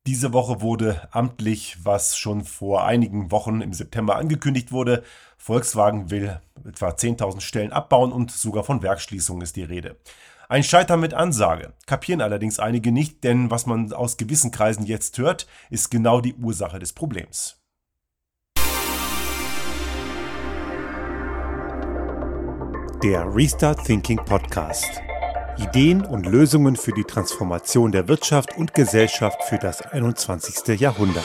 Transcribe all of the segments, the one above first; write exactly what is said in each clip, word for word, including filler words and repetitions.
Diese Woche wurde amtlich, was schon vor einigen Wochen im September angekündigt wurde. Volkswagen will etwa zehntausend Stellen abbauen und sogar von Werksschließungen ist die Rede. Ein Scheitern mit Ansage. Kapieren allerdings einige nicht, denn was man aus gewissen Kreisen jetzt hört, ist genau die Ursache des Problems. Der Restart Thinking Podcast. Ideen und Lösungen für die Transformation der Wirtschaft und Gesellschaft für das einundzwanzigste. Jahrhundert.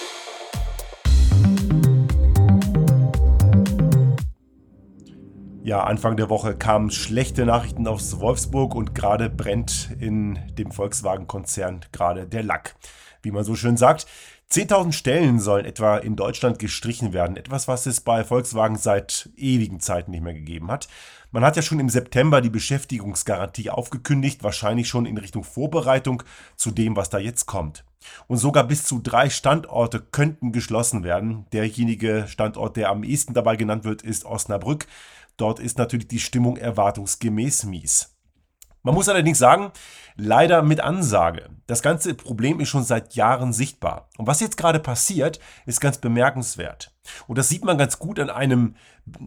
Ja, Anfang der Woche kamen schlechte Nachrichten aus Wolfsburg und gerade brennt in dem Volkswagen-Konzern gerade der Lack. Wie man so schön sagt, zehntausend Stellen sollen etwa in Deutschland gestrichen werden. Etwas, was es bei Volkswagen seit ewigen Zeiten nicht mehr gegeben hat. Man hat ja schon im September die Beschäftigungsgarantie aufgekündigt, wahrscheinlich schon in Richtung Vorbereitung zu dem, was da jetzt kommt. Und sogar bis zu drei Standorte könnten geschlossen werden. Derjenige Standort, der am ehesten dabei genannt wird, ist Osnabrück. Dort ist natürlich die Stimmung erwartungsgemäß mies. Man muss allerdings sagen, leider mit Ansage. Das ganze Problem ist schon seit Jahren sichtbar. Und was jetzt gerade passiert, ist ganz bemerkenswert. Und das sieht man ganz gut an einem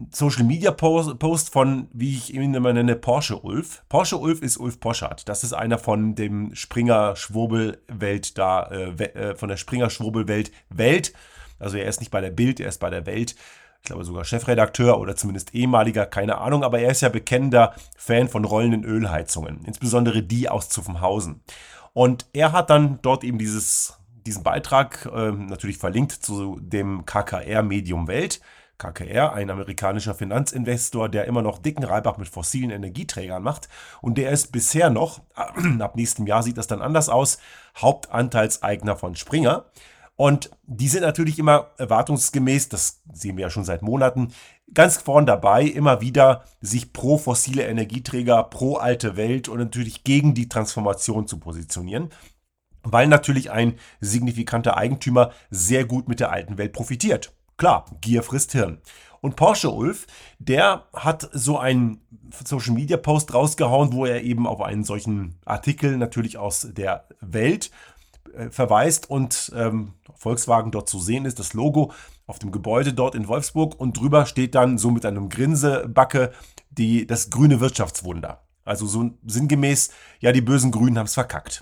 Social-Media-Post von, wie ich ihn immer nenne, Porsche Ulf. Porsche Ulf ist Ulf Poschardt. Das ist einer von dem Springer-Schwurbel-Welt da, äh, von der Springer-Schwurbel-Welt Welt. Also er ist nicht bei der Bild, er ist bei der Welt. Ich glaube sogar Chefredakteur oder zumindest ehemaliger, keine Ahnung, aber er ist ja bekennender Fan von rollenden Ölheizungen, insbesondere die aus Zuffenhausen. Und er hat dann dort eben dieses, diesen Beitrag äh, natürlich verlinkt zu dem K K R-Medium Welt. K K R, ein amerikanischer Finanzinvestor, der immer noch dicken Reibach mit fossilen Energieträgern macht. Und der ist bisher noch, ab nächstem Jahr sieht das dann anders aus, Hauptanteilseigner von Springer. Und die sind natürlich immer erwartungsgemäß, das sehen wir ja schon seit Monaten, ganz vorn dabei, immer wieder sich pro fossile Energieträger, pro alte Welt und natürlich gegen die Transformation zu positionieren, weil natürlich ein signifikanter Eigentümer sehr gut mit der alten Welt profitiert. Klar, Gier frisst Hirn. Und Porsche Ulf, der hat so einen Social-Media-Post rausgehauen, wo er eben auf einen solchen Artikel natürlich aus der Welt verweist und ähm, Volkswagen dort zu sehen ist, das Logo auf dem Gebäude dort in Wolfsburg und drüber steht dann so mit einem Grinsebacke die, das grüne Wirtschaftswunder. Also so sinngemäß, ja, die bösen Grünen haben es verkackt.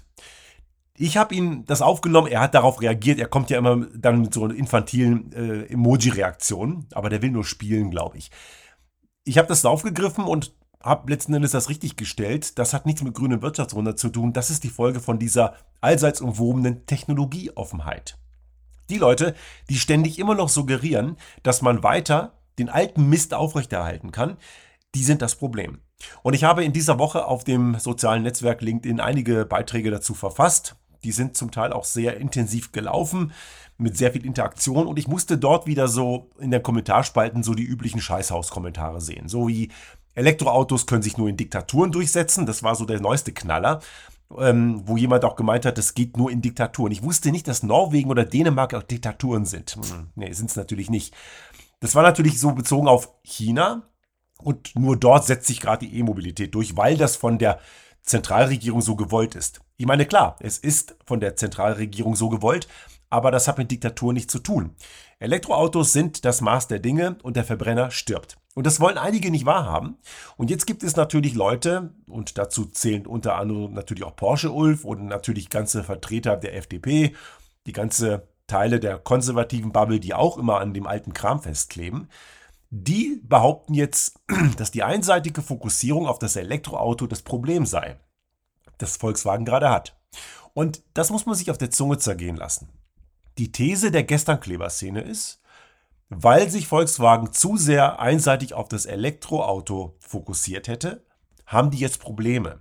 Ich habe ihn das aufgenommen, er hat darauf reagiert, er kommt ja immer dann mit so einer infantilen äh, Emoji-Reaktion, aber der will nur spielen, glaube ich. Ich habe das aufgegriffen und habe letzten Endes das richtig gestellt. Das hat nichts mit grünem Wirtschaftswunder zu tun. Das ist die Folge von dieser allseits umwobenen Technologieoffenheit. Die Leute, die ständig immer noch suggerieren, dass man weiter den alten Mist aufrechterhalten kann, die sind das Problem. Und ich habe in dieser Woche auf dem sozialen Netzwerk LinkedIn einige Beiträge dazu verfasst. Die sind zum Teil auch sehr intensiv gelaufen, mit sehr viel Interaktion. Und ich musste dort wieder so in den Kommentarspalten so die üblichen Scheißhaus-Kommentare sehen. So wie Elektroautos können sich nur in Diktaturen durchsetzen. Das war so der neueste Knaller, ähm, wo jemand auch gemeint hat, das geht nur in Diktaturen. Ich wusste nicht, dass Norwegen oder Dänemark auch Diktaturen sind. Hm, nee, sind es natürlich nicht. Das war natürlich so bezogen auf China und nur dort setzt sich gerade die E-Mobilität durch, weil das von der Zentralregierung so gewollt ist. Ich meine, klar, es ist von der Zentralregierung so gewollt, aber das hat mit Diktatur nichts zu tun. Elektroautos sind das Maß der Dinge und der Verbrenner stirbt. Und das wollen einige nicht wahrhaben. Und jetzt gibt es natürlich Leute, und dazu zählen unter anderem natürlich auch Porsche Ulf und natürlich ganze Vertreter der F D P, die ganze Teile der konservativen Bubble, die auch immer an dem alten Kram festkleben. Die behaupten jetzt, dass die einseitige Fokussierung auf das Elektroauto das Problem sei, das Volkswagen gerade hat. Und das muss man sich auf der Zunge zergehen lassen. Die These der Gesternkleber-Szene ist, weil sich Volkswagen zu sehr einseitig auf das Elektroauto fokussiert hätte, haben die jetzt Probleme.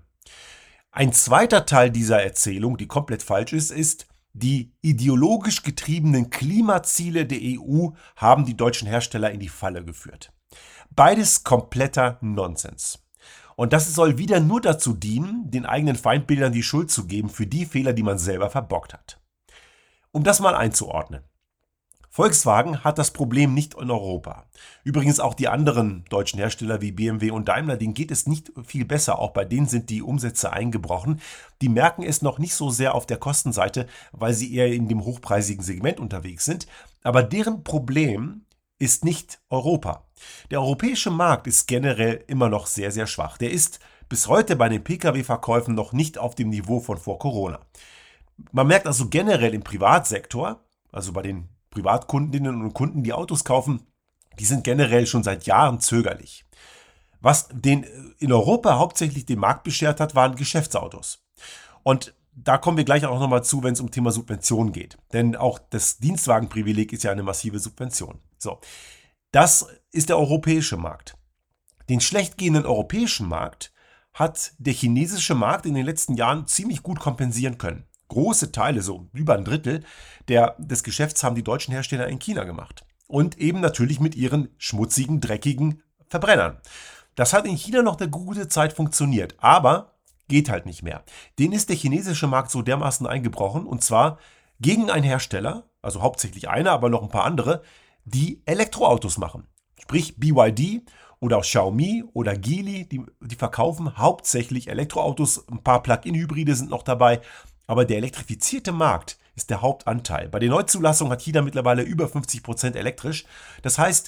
Ein zweiter Teil dieser Erzählung, die komplett falsch ist, ist, die ideologisch getriebenen Klimaziele der E U haben die deutschen Hersteller in die Falle geführt. Beides kompletter Nonsens. Und das soll wieder nur dazu dienen, den eigenen Feindbildern die Schuld zu geben für die Fehler, die man selber verbockt hat. Um das mal einzuordnen. Volkswagen hat das Problem nicht in Europa. Übrigens auch die anderen deutschen Hersteller wie B M W und Daimler, denen geht es nicht viel besser. Auch bei denen sind die Umsätze eingebrochen. Die merken es noch nicht so sehr auf der Kostenseite, weil sie eher in dem hochpreisigen Segment unterwegs sind. Aber deren Problem ist nicht Europa. Der europäische Markt ist generell immer noch sehr, sehr schwach. Der ist bis heute bei den Pkw-Verkäufen noch nicht auf dem Niveau von vor Corona. Man merkt also generell im Privatsektor, also bei den Privatkundinnen und Kunden, die Autos kaufen, die sind generell schon seit Jahren zögerlich. Was den in Europa hauptsächlich den Markt beschert hat, waren Geschäftsautos. Und da kommen wir gleich auch nochmal zu, wenn es um Thema Subvention geht. Denn auch das Dienstwagenprivileg ist ja eine massive Subvention. So, das ist der europäische Markt. Den schlecht gehenden europäischen Markt hat der chinesische Markt in den letzten Jahren ziemlich gut kompensieren können. Große Teile, so über ein Drittel der, des Geschäfts haben die deutschen Hersteller in China gemacht. Und eben natürlich mit ihren schmutzigen, dreckigen Verbrennern. Das hat in China noch eine gute Zeit funktioniert, aber geht halt nicht mehr. Den ist der chinesische Markt so dermaßen eingebrochen, und zwar gegen einen Hersteller, also hauptsächlich einer, aber noch ein paar andere, die Elektroautos machen. Sprich B Y D oder auch Xiaomi oder Geely, die, die verkaufen hauptsächlich Elektroautos. Ein paar Plug-in-Hybride sind noch dabei. Aber der elektrifizierte Markt ist der Hauptanteil. Bei den Neuzulassungen hat China mittlerweile über fünfzig Prozent elektrisch. Das heißt,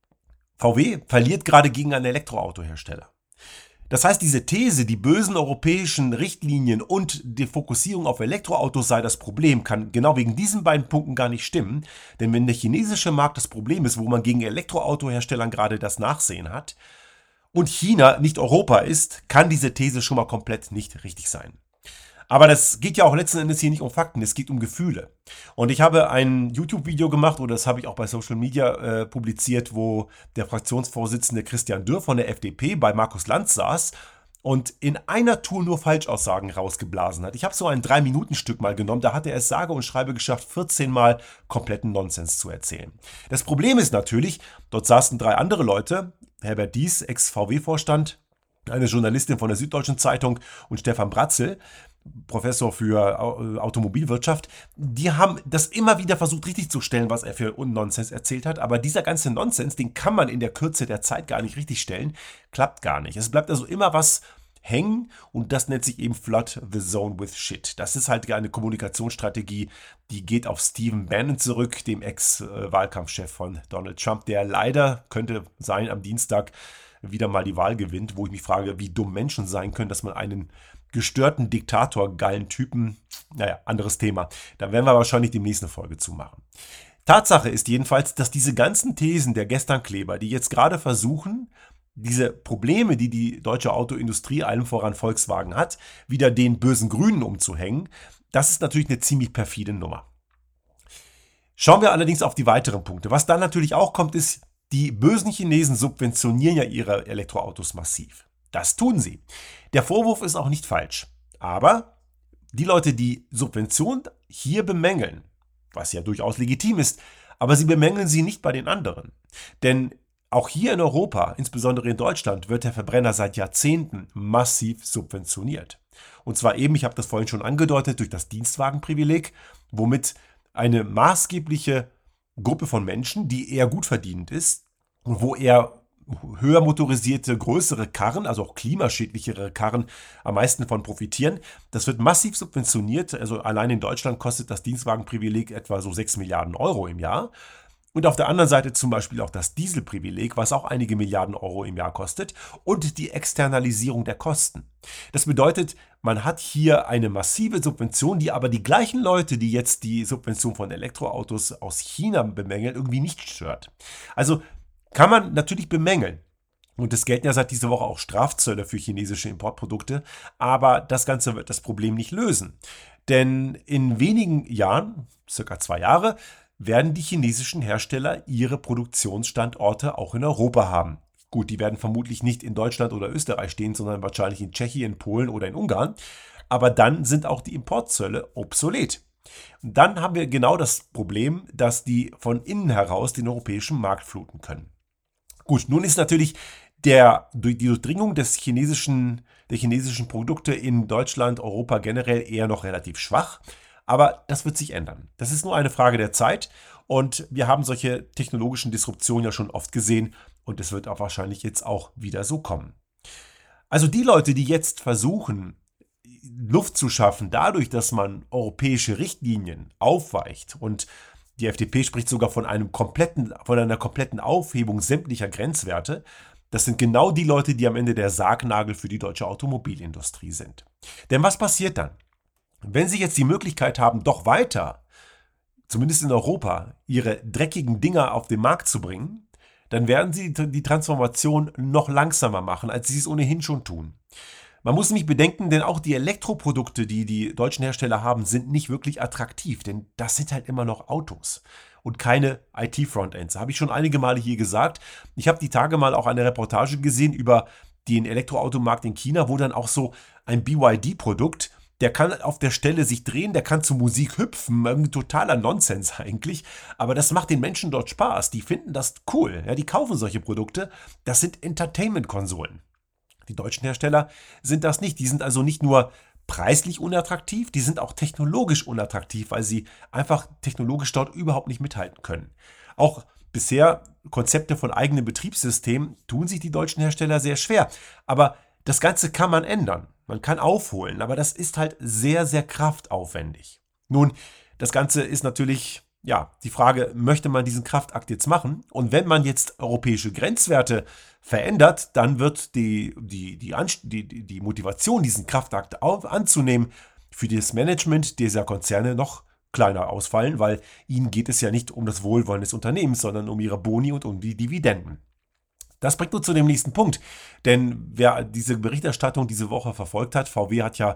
V W verliert gerade gegen einen Elektroautohersteller. Das heißt, diese These, die bösen europäischen Richtlinien und die Fokussierung auf Elektroautos sei das Problem, kann genau wegen diesen beiden Punkten gar nicht stimmen. Denn wenn der chinesische Markt das Problem ist, wo man gegen Elektroautoherstellern gerade das Nachsehen hat, und China nicht Europa ist, kann diese These schon mal komplett nicht richtig sein. Aber das geht ja auch letzten Endes hier nicht um Fakten, es geht um Gefühle. Und ich habe ein YouTube-Video gemacht, oder das habe ich auch bei Social Media äh, publiziert, wo der Fraktionsvorsitzende Christian Dürr von der F D P bei Markus Lanz saß und in einer Tour nur Falschaussagen rausgeblasen hat. Ich habe so ein drei Minuten Stück mal genommen, da hat er es sage und schreibe geschafft, vierzehn Mal kompletten Nonsens zu erzählen. Das Problem ist natürlich, dort saßen drei andere Leute, Herbert Dies, Ex-V W-Vorstand, eine Journalistin von der Süddeutschen Zeitung und Stefan Bratzel, Professor für Automobilwirtschaft, die haben das immer wieder versucht richtig zu stellen, was er für Nonsens erzählt hat, aber dieser ganze Nonsens, den kann man in der Kürze der Zeit gar nicht richtig stellen, klappt gar nicht. Es bleibt also immer was hängen und das nennt sich eben Flood the Zone with Shit. Das ist halt eine Kommunikationsstrategie, die geht auf Stephen Bannon zurück, dem Ex-Wahlkampfchef von Donald Trump, der leider, könnte sein, am Dienstag wieder mal die Wahl gewinnt, wo ich mich frage, wie dumm Menschen sein können, dass man einen gestörten Diktator, geilen Typen, naja, anderes Thema. Da werden wir wahrscheinlich demnächst eine Folge zu machen. Tatsache ist jedenfalls, dass diese ganzen Thesen der Gesternkleber, die jetzt gerade versuchen, diese Probleme, die die deutsche Autoindustrie, allem voran Volkswagen hat, wieder den bösen Grünen umzuhängen, das ist natürlich eine ziemlich perfide Nummer. Schauen wir allerdings auf die weiteren Punkte. Was dann natürlich auch kommt, ist, die bösen Chinesen subventionieren ja ihre Elektroautos massiv. Das tun sie. Der Vorwurf ist auch nicht falsch. Aber die Leute, die Subvention hier bemängeln, was ja durchaus legitim ist, aber sie bemängeln sie nicht bei den anderen. Denn auch hier in Europa, insbesondere in Deutschland, wird der Verbrenner seit Jahrzehnten massiv subventioniert. Und zwar eben, ich habe das vorhin schon angedeutet, durch das Dienstwagenprivileg, womit eine maßgebliche Gruppe von Menschen, die eher gut verdienend ist und wo eher höher motorisierte, größere Karren, also auch klimaschädlichere Karren, am meisten von profitieren. Das wird massiv subventioniert. Also allein in Deutschland kostet das Dienstwagenprivileg etwa so sechs Milliarden Euro im Jahr. Und auf der anderen Seite zum Beispiel auch das Dieselprivileg, was auch einige Milliarden Euro im Jahr kostet, und die Externalisierung der Kosten. Das bedeutet, man hat hier eine massive Subvention, die aber die gleichen Leute, die jetzt die Subvention von Elektroautos aus China bemängeln, irgendwie nicht stört. Also kann man natürlich bemängeln. Und es gelten ja seit dieser Woche auch Strafzölle für chinesische Importprodukte. Aber das Ganze wird das Problem nicht lösen. Denn in wenigen Jahren, circa zwei Jahre, werden die chinesischen Hersteller ihre Produktionsstandorte auch in Europa haben. Gut, die werden vermutlich nicht in Deutschland oder Österreich stehen, sondern wahrscheinlich in Tschechien, Polen oder in Ungarn. Aber dann sind auch die Importzölle obsolet. Und dann haben wir genau das Problem, dass die von innen heraus den europäischen Markt fluten können. Gut, nun ist natürlich der, die Durchdringung des chinesischen, der chinesischen Produkte in Deutschland, Europa generell eher noch relativ schwach. Aber das wird sich ändern. Das ist nur eine Frage der Zeit und wir haben solche technologischen Disruptionen ja schon oft gesehen und es wird auch wahrscheinlich jetzt auch wieder so kommen. Also die Leute, die jetzt versuchen, Luft zu schaffen, dadurch, dass man europäische Richtlinien aufweicht und die F D P spricht sogar von einem kompletten, von einer kompletten Aufhebung sämtlicher Grenzwerte, das sind genau die Leute, die am Ende der Sargnagel für die deutsche Automobilindustrie sind. Denn was passiert dann? Wenn sie jetzt die Möglichkeit haben, doch weiter, zumindest in Europa, ihre dreckigen Dinger auf den Markt zu bringen, dann werden sie die Transformation noch langsamer machen, als sie es ohnehin schon tun. Man muss nämlich bedenken, denn auch die Elektroprodukte, die die deutschen Hersteller haben, sind nicht wirklich attraktiv, denn das sind halt immer noch Autos und keine I T-Frontends. Habe ich schon einige Male hier gesagt. Ich habe die Tage mal auch eine Reportage gesehen über den Elektroautomarkt in China, wo dann auch so ein B Y D-Produkt, der kann auf der Stelle sich drehen, der kann zu Musik hüpfen, irgendwie totaler Nonsens eigentlich, aber das macht den Menschen dort Spaß, die finden das cool, ja, die kaufen solche Produkte, das sind Entertainment-Konsolen. Die deutschen Hersteller sind das nicht, die sind also nicht nur preislich unattraktiv, die sind auch technologisch unattraktiv, weil sie einfach technologisch dort überhaupt nicht mithalten können. Auch bisher Konzepte von eigenen Betriebssystemen tun sich die deutschen Hersteller sehr schwer, aber das Ganze kann man ändern. Man kann aufholen, aber das ist halt sehr, sehr kraftaufwendig. Nun, das Ganze ist natürlich, ja, die Frage, möchte man diesen Kraftakt jetzt machen? Und wenn man jetzt europäische Grenzwerte verändert, dann wird die, die, die, die, die Motivation, diesen Kraftakt auf, anzunehmen, für das Management dieser Konzerne noch kleiner ausfallen, weil ihnen geht es ja nicht um das Wohlwollen des Unternehmens, sondern um ihre Boni und um die Dividenden. Das bringt uns zu dem nächsten Punkt, denn wer diese Berichterstattung diese Woche verfolgt hat, V W hat ja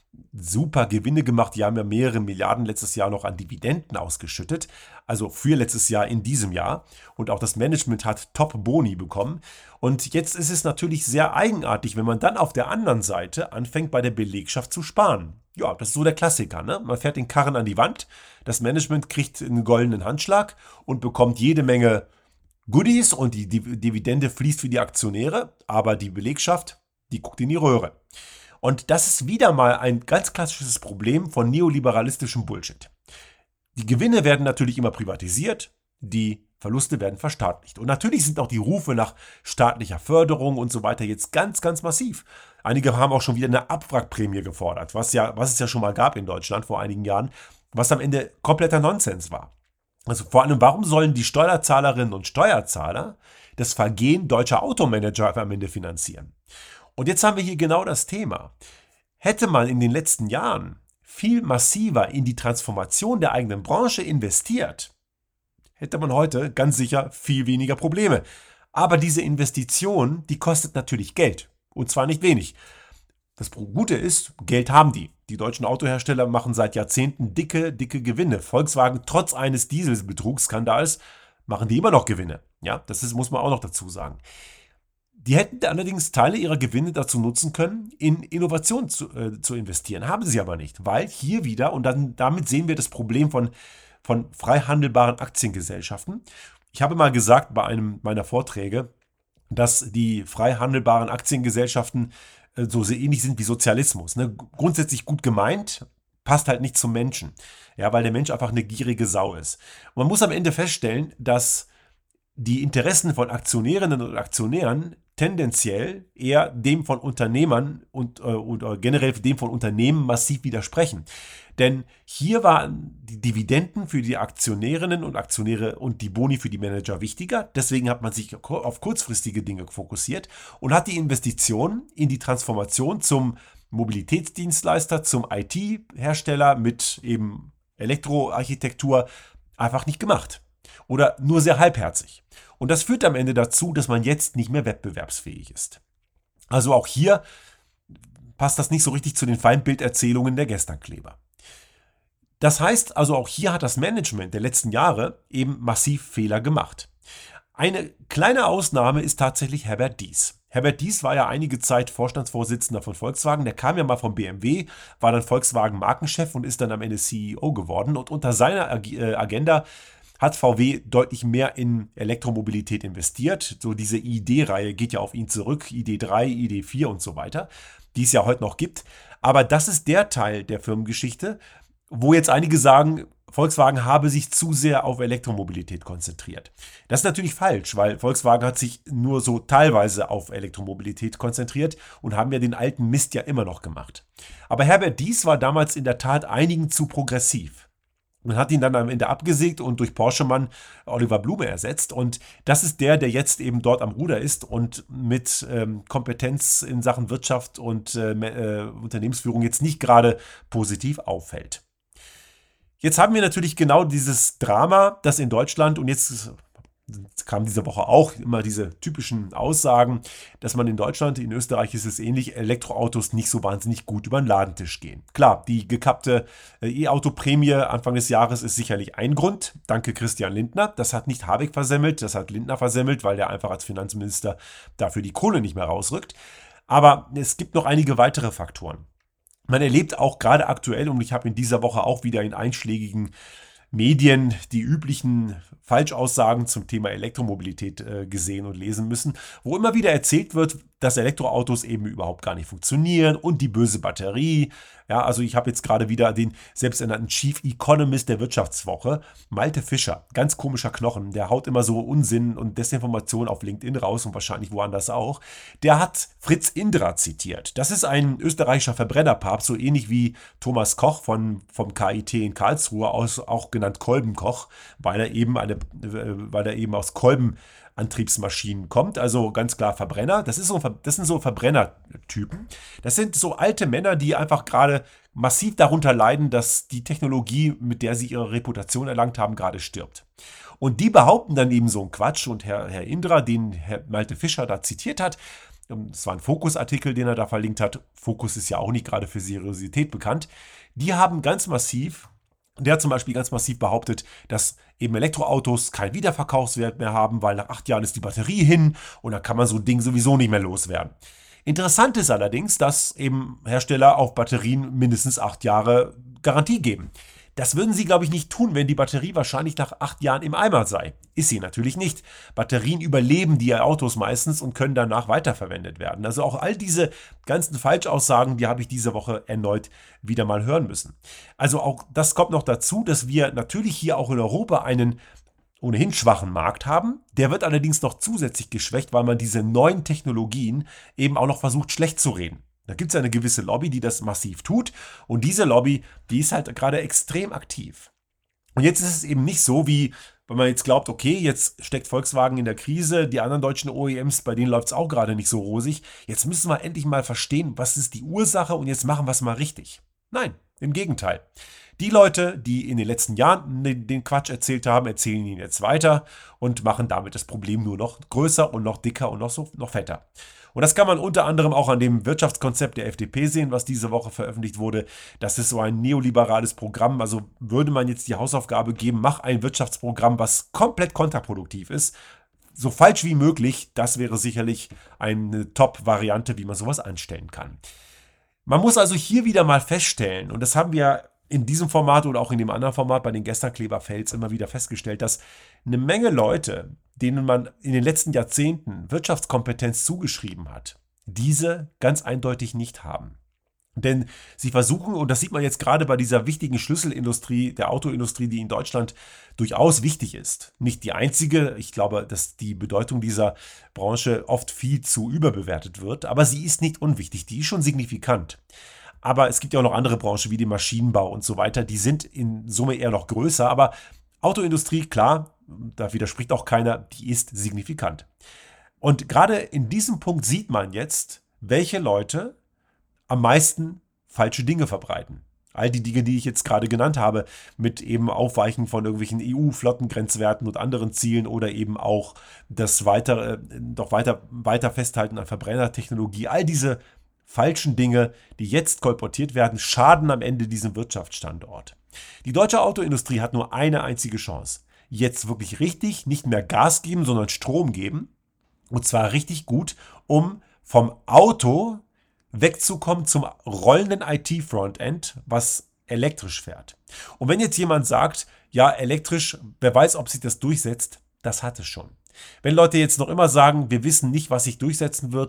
super Gewinne gemacht, die haben ja mehrere Milliarden letztes Jahr noch an Dividenden ausgeschüttet, also für letztes Jahr in diesem Jahr und auch das Management hat Top-Boni bekommen und jetzt ist es natürlich sehr eigenartig, wenn man dann auf der anderen Seite anfängt bei der Belegschaft zu sparen. Ja, das ist so der Klassiker, ne? Man fährt den Karren an die Wand, das Management kriegt einen goldenen Handschlag und bekommt jede Menge Goodies und die Dividende fließt für die Aktionäre, aber die Belegschaft, die guckt in die Röhre. Und das ist wieder mal ein ganz klassisches Problem von neoliberalistischem Bullshit. Die Gewinne werden natürlich immer privatisiert, die Verluste werden verstaatlicht. Und natürlich sind auch die Rufe nach staatlicher Förderung und so weiter jetzt ganz, ganz massiv. Einige haben auch schon wieder eine Abwrackprämie gefordert, was, ja, was es ja schon mal gab in Deutschland vor einigen Jahren, was am Ende kompletter Nonsens war. Also vor allem, warum sollen die Steuerzahlerinnen und Steuerzahler das Vergehen deutscher Automanager am Ende finanzieren? Und jetzt haben wir hier genau das Thema. Hätte man in den letzten Jahren viel massiver in die Transformation der eigenen Branche investiert, hätte man heute ganz sicher viel weniger Probleme. Aber diese Investition, die kostet natürlich Geld. Und zwar nicht wenig. Das Gute ist, Geld haben die. Die deutschen Autohersteller machen seit Jahrzehnten dicke, dicke Gewinne. Volkswagen, trotz eines Dieselbetrugsskandals, machen die immer noch Gewinne. Ja, das ist, muss man auch noch dazu sagen. Die hätten allerdings Teile ihrer Gewinne dazu nutzen können, in Innovation zu, äh, zu investieren. Haben sie aber nicht, weil hier wieder, und dann, damit sehen wir das Problem von, von frei handelbaren Aktiengesellschaften. Ich habe mal gesagt bei einem meiner Vorträge, dass die frei handelbaren Aktiengesellschaften so sehr ähnlich sind wie Sozialismus. Ne? Grundsätzlich gut gemeint, passt halt nicht zum Menschen. Ja, weil der Mensch einfach eine gierige Sau ist. Und man muss am Ende feststellen, dass die Interessen von Aktionärinnen und Aktionären tendenziell eher dem von Unternehmern und äh, oder generell dem von Unternehmen massiv widersprechen. Denn hier waren die Dividenden für die Aktionärinnen und Aktionäre und die Boni für die Manager wichtiger. Deswegen hat man sich auf kurzfristige Dinge fokussiert und hat die Investitionen in die Transformation zum Mobilitätsdienstleister, zum I T-Hersteller mit eben Elektroarchitektur einfach nicht gemacht. Oder nur sehr halbherzig. Und das führt am Ende dazu, dass man jetzt nicht mehr wettbewerbsfähig ist. Also auch hier passt das nicht so richtig zu den Feindbilderzählungen der Gesternkleber. Das heißt also, auch hier hat das Management der letzten Jahre eben massiv Fehler gemacht. Eine kleine Ausnahme ist tatsächlich Herbert Diess. Herbert Diess war ja einige Zeit Vorstandsvorsitzender von Volkswagen. Der kam ja mal vom B M W, war dann Volkswagen-Markenchef und ist dann am Ende C E O geworden. Und unter seiner Agenda hat V W deutlich mehr in Elektromobilität investiert. So diese I D-Reihe geht ja auf ihn zurück, I D drei, I D vier und so weiter, die es ja heute noch gibt. Aber das ist der Teil der Firmengeschichte, wo jetzt einige sagen, Volkswagen habe sich zu sehr auf Elektromobilität konzentriert. Das ist natürlich falsch, weil Volkswagen hat sich nur so teilweise auf Elektromobilität konzentriert und haben ja den alten Mist ja immer noch gemacht. Aber Herbert Diess war damals in der Tat einigen zu progressiv. Man hat ihn dann am Ende abgesägt und durch Porsche-Mann Oliver Blume ersetzt. Und das ist der, der jetzt eben dort am Ruder ist und mit ähm, Kompetenz in Sachen Wirtschaft und äh, äh, Unternehmensführung jetzt nicht gerade positiv auffällt. Jetzt haben wir natürlich genau dieses Drama, das in Deutschland, und jetzt kam diese Woche auch immer diese typischen Aussagen, dass man in Deutschland, in Österreich ist es ähnlich, Elektroautos nicht so wahnsinnig gut über den Ladentisch gehen. Klar, die gekappte E-Auto-Prämie Anfang des Jahres ist sicherlich ein Grund. Danke Christian Lindner. Das hat nicht Habeck versemmelt, das hat Lindner versemmelt, weil der einfach als Finanzminister dafür die Kohle nicht mehr rausrückt. Aber es gibt noch einige weitere Faktoren. Man erlebt auch gerade aktuell, und ich habe in dieser Woche auch wieder in einschlägigen Medien die üblichen Falschaussagen zum Thema Elektromobilität äh, gesehen und lesen müssen, wo immer wieder erzählt wird, dass Elektroautos eben überhaupt gar nicht funktionieren und die böse Batterie. Ja, also ich habe jetzt gerade wieder den selbsternannten Chief Economist der Wirtschaftswoche, Malte Fischer, ganz komischer Knochen, der haut immer so Unsinn und Desinformation auf LinkedIn raus und wahrscheinlich woanders auch. Der hat Fritz Indra zitiert. Das ist ein österreichischer Verbrennerpapst, so ähnlich wie Thomas Koch von, vom K I T in Karlsruhe, aus, auch genannt Kolbenkoch, weil er eben, eine, weil er eben aus Kolben Antriebsmaschinen kommt, also ganz klar Verbrenner. Das ist so, das sind so Verbrennertypen. Das sind so alte Männer, die einfach gerade massiv darunter leiden, dass die Technologie, mit der sie ihre Reputation erlangt haben, gerade stirbt. Und die behaupten dann eben so einen Quatsch. Und Herr, Herr Indra, den Herr Malte Fischer da zitiert hat, das war ein Fokus-Artikel, den er da verlinkt hat. Fokus ist ja auch nicht gerade für Seriosität bekannt. Die haben ganz massiv Der hat zum Beispiel ganz massiv behauptet, dass eben Elektroautos keinen Wiederverkaufswert mehr haben, weil nach acht Jahren ist die Batterie hin und dann kann man so ein Ding sowieso nicht mehr loswerden. Interessant ist allerdings, dass eben Hersteller auf Batterien mindestens acht Jahre Garantie geben. Das würden sie, glaube ich, nicht tun, wenn die Batterie wahrscheinlich nach acht Jahren im Eimer sei. Ist sie natürlich nicht. Batterien überleben die Autos meistens und können danach weiterverwendet werden. Also auch all diese ganzen Falschaussagen, die habe ich diese Woche erneut wieder mal hören müssen. Also auch das kommt noch dazu, dass wir natürlich hier auch in Europa einen ohnehin schwachen Markt haben. Der wird allerdings noch zusätzlich geschwächt, weil man diese neuen Technologien eben auch noch versucht schlecht zu reden. Da gibt es eine gewisse Lobby, die das massiv tut. Und diese Lobby, die ist halt gerade extrem aktiv. Und jetzt ist es eben nicht so, wie wenn man jetzt glaubt, okay, jetzt steckt Volkswagen in der Krise, die anderen deutschen O E Ms, bei denen läuft es auch gerade nicht so rosig. Jetzt müssen wir endlich mal verstehen, was ist die Ursache und jetzt machen wir es mal richtig. Nein, im Gegenteil. Die Leute, die in den letzten Jahren den Quatsch erzählt haben, erzählen ihn jetzt weiter und machen damit das Problem nur noch größer und noch dicker und noch, so, noch fetter. Und das kann man unter anderem auch an dem Wirtschaftskonzept der F D P sehen, was diese Woche veröffentlicht wurde. Das ist so ein neoliberales Programm. Also würde man jetzt die Hausaufgabe geben, mach ein Wirtschaftsprogramm, was komplett kontraproduktiv ist, so falsch wie möglich. Das wäre sicherlich eine Top-Variante, wie man sowas anstellen kann. Man muss also hier wieder mal feststellen, und das haben wir in diesem Format oder auch in dem anderen Format bei den Gestern-Kleber-Fails immer wieder festgestellt, dass eine Menge Leute, denen man in den letzten Jahrzehnten Wirtschaftskompetenz zugeschrieben hat, diese ganz eindeutig nicht haben. Denn sie versuchen, und das sieht man jetzt gerade bei dieser wichtigen Schlüsselindustrie, der Autoindustrie, die in Deutschland durchaus wichtig ist. Nicht die einzige, ich glaube, dass die Bedeutung dieser Branche oft viel zu überbewertet wird, aber sie ist nicht unwichtig, die ist schon signifikant. Aber es gibt ja auch noch andere Branchen wie den Maschinenbau und so weiter, die sind in Summe eher noch größer, aber Autoindustrie, klar, da widerspricht auch keiner, die ist signifikant. Und gerade in diesem Punkt sieht man jetzt, welche Leute am meisten falsche Dinge verbreiten. All die Dinge, die ich jetzt gerade genannt habe, mit eben Aufweichen von irgendwelchen E U-Flottengrenzwerten und anderen Zielen oder eben auch das weiter, doch weiter, weiter Festhalten an Verbrennertechnologie, all diese falschen Dinge, die jetzt kolportiert werden, schaden am Ende diesem Wirtschaftsstandort. Die deutsche Autoindustrie hat nur eine einzige Chance. Jetzt wirklich richtig, nicht mehr Gas geben, sondern Strom geben. Und zwar richtig gut, um vom Auto wegzukommen zum rollenden I T-Frontend, was elektrisch fährt. Und wenn jetzt jemand sagt, ja, elektrisch, wer weiß, ob sich das durchsetzt, das hat es schon. Wenn Leute jetzt noch immer sagen, wir wissen nicht, was sich durchsetzen wird,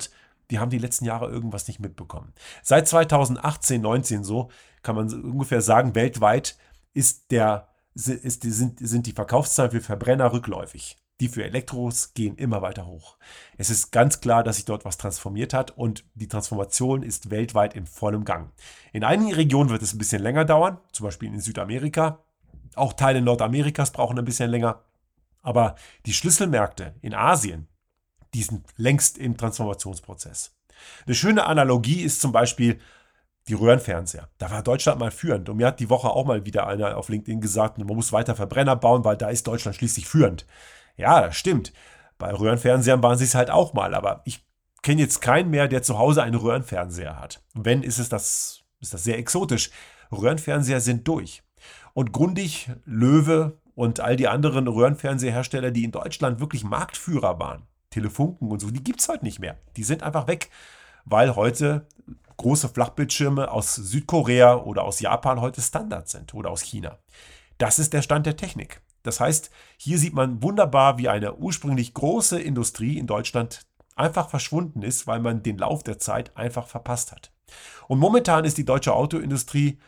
die haben die letzten Jahre irgendwas nicht mitbekommen. Seit zweitausendachtzehn, neunzehn so, kann man ungefähr sagen, weltweit ist der, ist, sind, sind die Verkaufszahlen für Verbrenner rückläufig. Die für Elektros gehen immer weiter hoch. Es ist ganz klar, dass sich dort was transformiert hat und die Transformation ist weltweit in vollem Gang. In einigen Regionen wird es ein bisschen länger dauern, zum Beispiel in Südamerika. Auch Teile Nordamerikas brauchen ein bisschen länger. Aber die Schlüsselmärkte in Asien, die sind längst im Transformationsprozess. Eine schöne Analogie ist zum Beispiel die Röhrenfernseher. Da war Deutschland mal führend. Und mir hat die Woche auch mal wieder einer auf LinkedIn gesagt, man muss weiter Verbrenner bauen, weil da ist Deutschland schließlich führend. Ja, das stimmt. Bei Röhrenfernsehern waren sie es halt auch mal. Aber ich kenne jetzt keinen mehr, der zu Hause einen Röhrenfernseher hat. Und wenn, ist es das, ist das sehr exotisch. Röhrenfernseher sind durch. Und Grundig, Löwe und all die anderen Röhrenfernseherhersteller, die in Deutschland wirklich Marktführer waren, Telefunken und so, die gibt es heute nicht mehr. Die sind einfach weg, weil heute große Flachbildschirme aus Südkorea oder aus Japan heute Standard sind oder aus China. Das ist der Stand der Technik. Das heißt, hier sieht man wunderbar, wie eine ursprünglich große Industrie in Deutschland einfach verschwunden ist, weil man den Lauf der Zeit einfach verpasst hat. Und momentan ist die deutsche Autoindustrie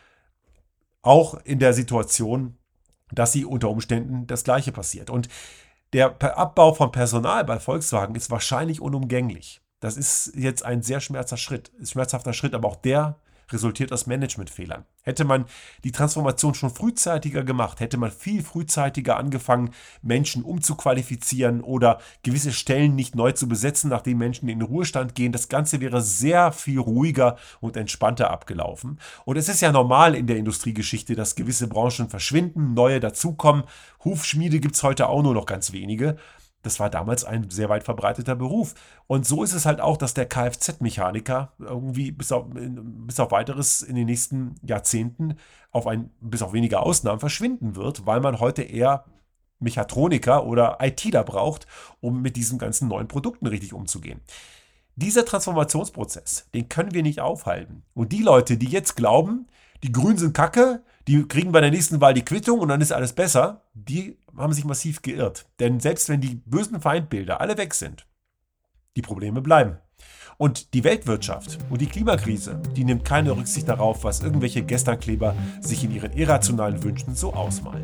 auch in der Situation, dass sie unter Umständen das Gleiche passiert. Und der Abbau von Personal bei Volkswagen ist wahrscheinlich unumgänglich. Das ist jetzt ein sehr schmerzhafter Schritt, schmerzhafter Schritt, aber auch der resultiert aus Managementfehlern. Hätte man die Transformation schon frühzeitiger gemacht, hätte man viel frühzeitiger angefangen, Menschen umzuqualifizieren oder gewisse Stellen nicht neu zu besetzen, nachdem Menschen in den Ruhestand gehen, das Ganze wäre sehr viel ruhiger und entspannter abgelaufen. Und es ist ja normal in der Industriegeschichte, dass gewisse Branchen verschwinden, neue dazukommen. Hufschmiede gibt es heute auch nur noch ganz wenige. Das war damals ein sehr weit verbreiteter Beruf. Und so ist es halt auch, dass der Kfz-Mechaniker irgendwie bis auf, bis auf weiteres in den nächsten Jahrzehnten auf ein, bis auf wenige Ausnahmen verschwinden wird, weil man heute eher Mechatroniker oder ITler braucht, um mit diesen ganzen neuen Produkten richtig umzugehen. Dieser Transformationsprozess, den können wir nicht aufhalten. Und die Leute, die jetzt glauben, die Grünen sind Kacke, die kriegen bei der nächsten Wahl die Quittung und dann ist alles besser, die haben sich massiv geirrt. Denn selbst wenn die bösen Feindbilder alle weg sind, die Probleme bleiben. Und die Weltwirtschaft und die Klimakrise, die nimmt keine Rücksicht darauf, was irgendwelche Gesternkleber sich in ihren irrationalen Wünschen so ausmalen.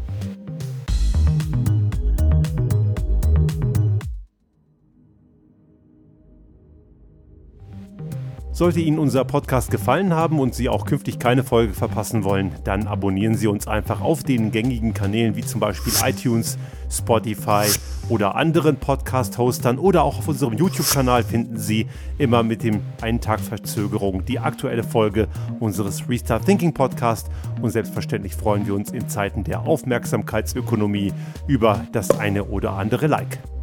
Sollte Ihnen unser Podcast gefallen haben und Sie auch künftig keine Folge verpassen wollen, dann abonnieren Sie uns einfach auf den gängigen Kanälen wie zum Beispiel iTunes, Spotify oder anderen Podcast-Hostern oder auch auf unserem YouTube-Kanal finden Sie immer mit dem einen Tag Verzögerung die aktuelle Folge unseres Restart Thinking Podcast und selbstverständlich freuen wir uns in Zeiten der Aufmerksamkeitsökonomie über das eine oder andere Like.